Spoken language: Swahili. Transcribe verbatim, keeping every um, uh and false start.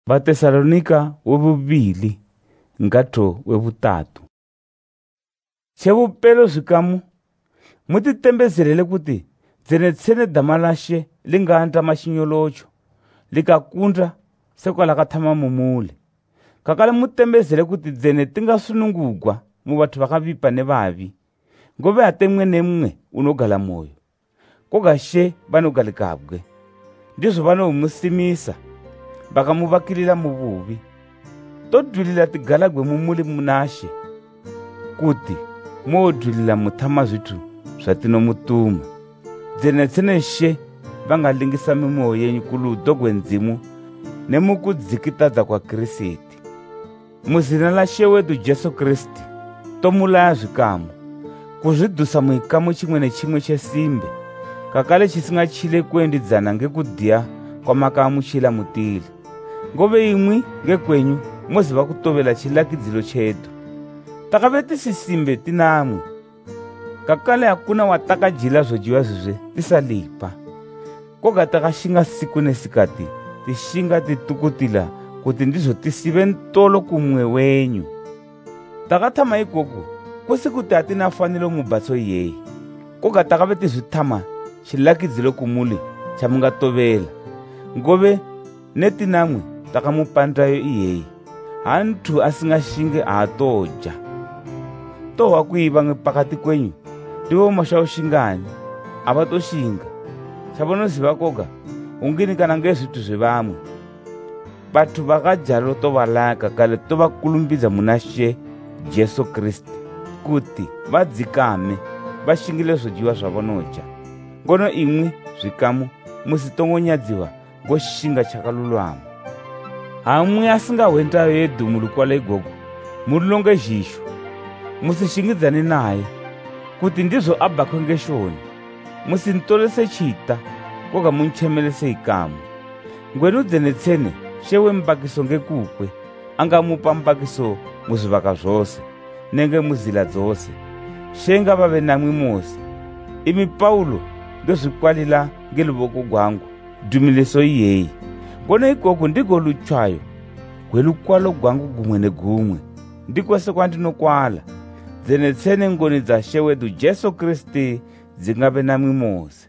Vatesalonika wevuvili ngato wevutatu. Chevupelo zwikamu mutitembezerele kuti dzene tsene damalashe linganta mashinyolocho likakunda sekwala kathama mumule kakale mutembezele kuti dzene tingasunungugwa mu vathu vakavipa ne vavi ngove ate mwe nemwe unogala moyo kogashe vanogalikabwe ndizvo vanomusimisa vakamuvakilila muvuvi todulila tigalagwe mumuli munashe kuti modulila muthama zvithu zvatinomutuma dzene tseneshe vangalingisa mimoyo yenyu kuludo gwendzimu nemukudzikitadza kwa Kristi muzina la She wedu Jesu Kristi tomulaya zvikamu kuzvidusa muikamu chimwe nechimwe chesimbe kakale chisingachile kuendidzana ngekudhiya kwamakamuchila mutili ngove imwi ngekwenyu moziva kutovela chilakidzilo chedu takave tisisimbe tinamwe kakale hakuna watakajila zvodyiwa zvizve tisalipa koga takashinga siku nesikati tishinga titukutila kuti ndizvo tisive ntolo kumwe wenyu takathama ikoko kusi kuti hatina fanilo mubatso iyeyi koga takave tizvithama chilakidzilo kumuli chamungatovela ngove netinamwe takamupandayo iyeyi hanthu asingashinge haatoja tohwa kuiva pakati kwenyu ndivo mashaushingani avatoshinga chavanoziva koga ungini kana ngezvithu zvevamwe vathu vakajalo tovalaya kakale tovakulumbidza muna She Jesu Kristi kuti vadzikame vashingile zvodyiwa zvavanoja ngono imwi zvikamu musitongonyadziwa ngoshinga chakalulama hamwe asingahwendayo yedu mulukwala igogo mulilonge zhisho musishingidzane naye kuti ndizvo abhakwe ngeshoni musintolese chita koga munchemelese ikamu ngwenu dzene tsene She wembakiso ngekukwe angamupa mbakiso muzvivaka zvose nenge muzila dzose She ngavave namwi mose imi Paulo ndozvikwalila ngeluvoko gwangu dumiliso iyeyi ngono ikoko ndiko lutsvayo gwelukwalo gwangu gumwe negumwe ndikwese kwandinokwala dzene tsene ngoni dza She wedu Jesu Kristi dzingave namwi mose.